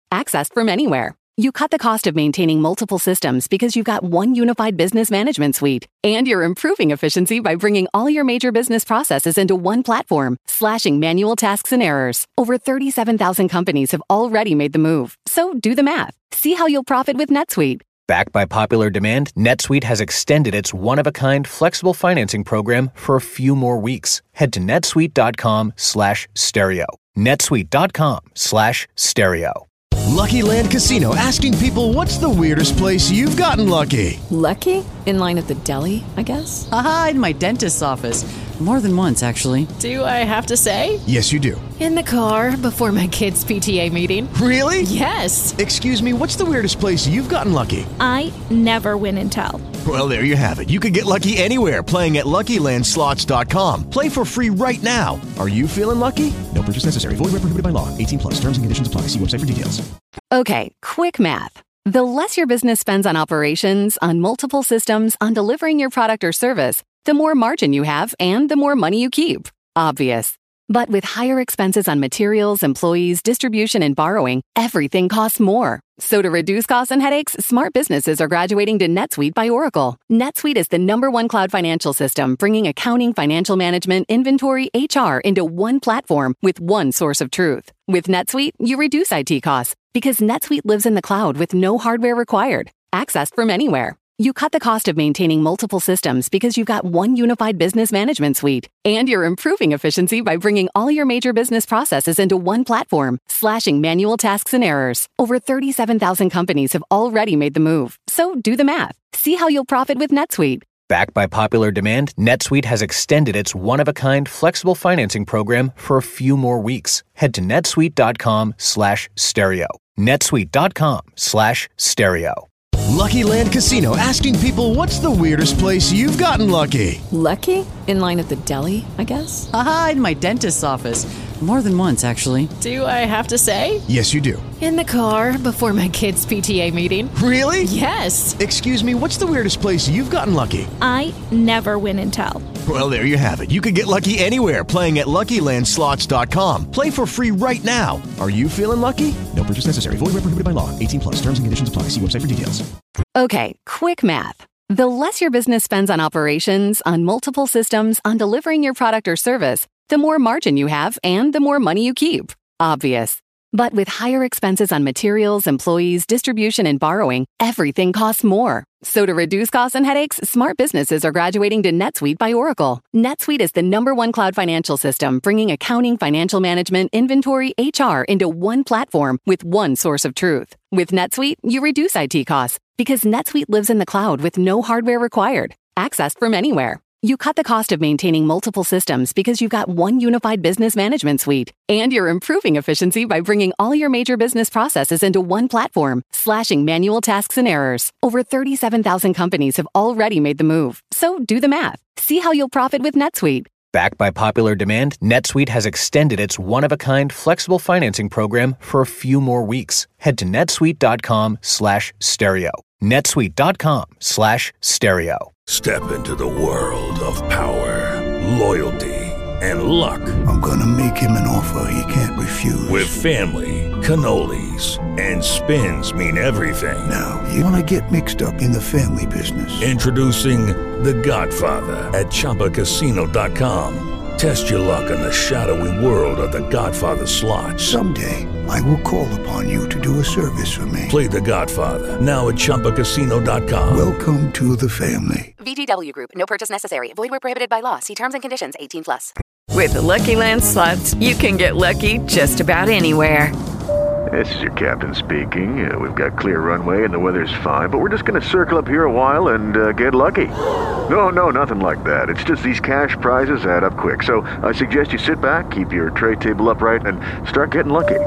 accessed from anywhere. You cut the cost of maintaining multiple systems because you've got one unified business management suite. And you're improving efficiency by bringing all your major business processes into one platform, slashing manual tasks and errors. Over thirty-seven thousand companies have already made the move. So do the math. See how you'll profit with NetSuite. Backed by popular demand, NetSuite has extended its one-of-a-kind flexible financing program for a few more weeks. Head to netsuite.com slash stereo. netsuite.com slash stereo. Lucky Land Casino, asking people, what's the weirdest place you've gotten lucky? Lucky? In line at the deli, I guess? Aha, in my dentist's office. More than once, actually. Do I have to say? Yes, you do. In the car before my kids' P T A meeting. Really? Yes. Excuse me, what's the weirdest place you've gotten lucky? I never win and tell. Well, there you have it. You can get lucky anywhere, playing at Lucky Land Slots dot com. Play for free right now. Are you feeling lucky? No purchase necessary. Void where prohibited by law. eighteen plus. Terms and conditions apply. See website for details. Okay, quick math. The less your business spends on operations, on multiple systems, on delivering your product or service, the more margin you have and the more money you keep. Obvious. But with higher expenses on materials, employees, distribution, and borrowing, everything costs more. So to reduce costs and headaches, smart businesses are graduating to NetSuite by Oracle. NetSuite is the number one cloud financial system, bringing accounting, financial management, inventory, H R into one platform with one source of truth. With NetSuite, you reduce I T costs because NetSuite lives in the cloud with no hardware required, accessed from anywhere. You cut the cost of maintaining multiple systems because you've got one unified business management suite. And you're improving efficiency by bringing all your major business processes into one platform, slashing manual tasks and errors. Over thirty-seven thousand companies have already made the move. So do the math. See how you'll profit with NetSuite. Backed by popular demand, NetSuite has extended its one-of-a-kind flexible financing program for a few more weeks. Head to netsuite.com slash stereo. netsuite.com slash stereo. Lucky Land Casino, asking people, what's the weirdest place you've gotten lucky? Lucky? In line at the deli, I guess? Aha, in my dentist's office. More than once, actually. Do I have to say? Yes, you do. In the car before my kids' P T A meeting. Really? Yes. Excuse me, what's the weirdest place you've gotten lucky? I never win and tell. Well, there you have it. You can get lucky anywhere, playing at Lucky Land Slots dot com. Play for free right now. Are you feeling lucky? No purchase necessary. Void where prohibited by law. eighteen plus. Terms and conditions apply. See website for details. Okay, quick math. The less your business spends on operations, on multiple systems, on delivering your product or service, the more margin you have and the more money you keep. Obvious. But with higher expenses on materials, employees, distribution, and borrowing, everything costs more. So to reduce costs and headaches, smart businesses are graduating to NetSuite by Oracle. NetSuite is the number one cloud financial system, bringing accounting, financial management, inventory, H R into one platform with one source of truth. With NetSuite, you reduce I T costs because NetSuite lives in the cloud with no hardware required, accessed from anywhere. You cut the cost of maintaining multiple systems because you've got one unified business management suite. And you're improving efficiency by bringing all your major business processes into one platform, slashing manual tasks and errors. Over thirty-seven thousand companies have already made the move. So do the math. See how you'll profit with NetSuite. Backed by popular demand, NetSuite has extended its one-of-a-kind flexible financing program for a few more weeks. Head to netsuite.com slash stereo. netsuite.com slash stereo. Step into the world of power, loyalty, and luck. I'm gonna make him an offer he can't refuse. With family, cannolis, and spins mean everything. Now, you wanna get mixed up in the family business. Introducing The Godfather at Chumba Casino dot com. Test your luck in the shadowy world of The Godfather slot. Someday, I will call upon you to do a service for me. Play The Godfather, now at Chumba Casino dot com. Welcome to the family. V G W Group. No purchase necessary. Void where prohibited by law. See terms and conditions. eighteen plus. With the Lucky Land Slots, you can get lucky just about anywhere. This is your captain speaking. Uh, we've got clear runway and the weather's fine, but we're just going to circle up here a while and uh, get lucky. No, no, nothing like that. It's just these cash prizes add up quick. So I suggest you sit back, keep your tray table upright, and start getting lucky.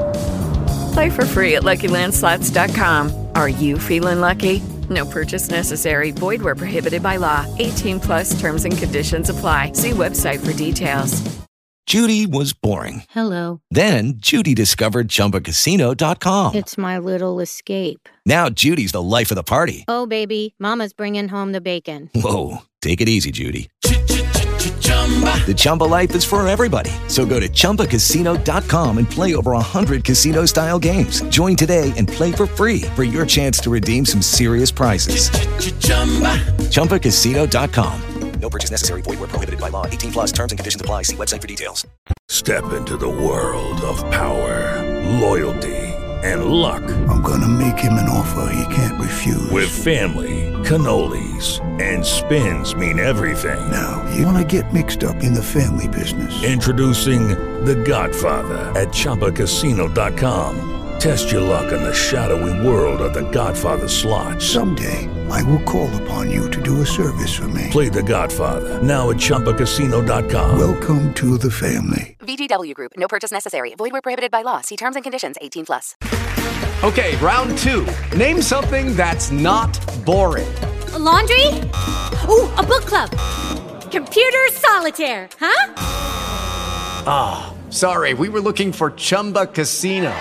Play for free at Lucky Land Slots dot com. Are you feeling lucky? No purchase necessary. Void where prohibited by law. eighteen plus terms and conditions apply. See website for details. Judy was boring. Hello. Then Judy discovered Chumba Casino dot com. It's my little escape. Now Judy's the life of the party. Oh, baby, mama's bringing home the bacon. Whoa, take it easy, Judy. The Chumba life is for everybody. So go to Chumba Casino dot com and play over one hundred casino-style games. Join today and play for free for your chance to redeem some serious prizes. Chumba Casino dot com. No purchase necessary. Void where prohibited by law. eighteen plus terms and conditions apply. See website for details. Step into the world of power, loyalty, and luck. I'm gonna make him an offer he can't refuse. With family, cannolis, and spins mean everything. Now, you wanna get mixed up in the family business. Introducing The Godfather at Chumba Casino dot com. Test your luck in the shadowy world of The Godfather slot. Someday, I will call upon you to do a service for me. Play The Godfather, now at Chumba Casino dot com. Welcome to the family. V G W Group. No purchase necessary. Void where prohibited by law. See terms and conditions. eighteen plus. Okay, round two. Name something that's not boring. A laundry? Ooh, a book club. Computer solitaire, huh? Ah, oh, sorry. We were looking for Chumba Casino.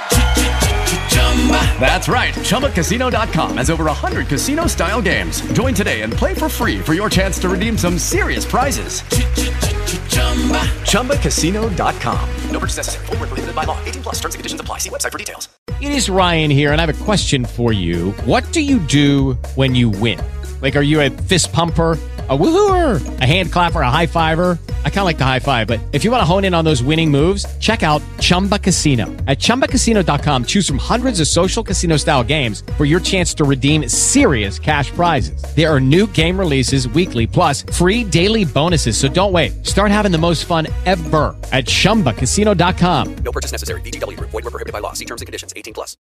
That's right. Chumba Casino dot com has over one hundred casino-style games. Join today and play for free for your chance to redeem some serious prizes. Chumba Casino dot com. No purchase necessary. Void where prohibited by law. eighteen plus. Terms and conditions apply. See website for details. It is Ryan here, and I have a question for you. What do you do when you win? Like, are you a fist pumper, a woohooer, a hand clapper, a high fiver? I kind of like the high five, but if you want to hone in on those winning moves, check out Chumba Casino. At Chumba Casino dot com, choose from hundreds of social casino-style games for your chance to redeem serious cash prizes. There are new game releases weekly, plus free daily bonuses. So don't wait. Start having the most fun ever at Chumba Casino dot com. No purchase necessary. V G W Group. Void where prohibited by law. See terms and conditions. eighteen plus.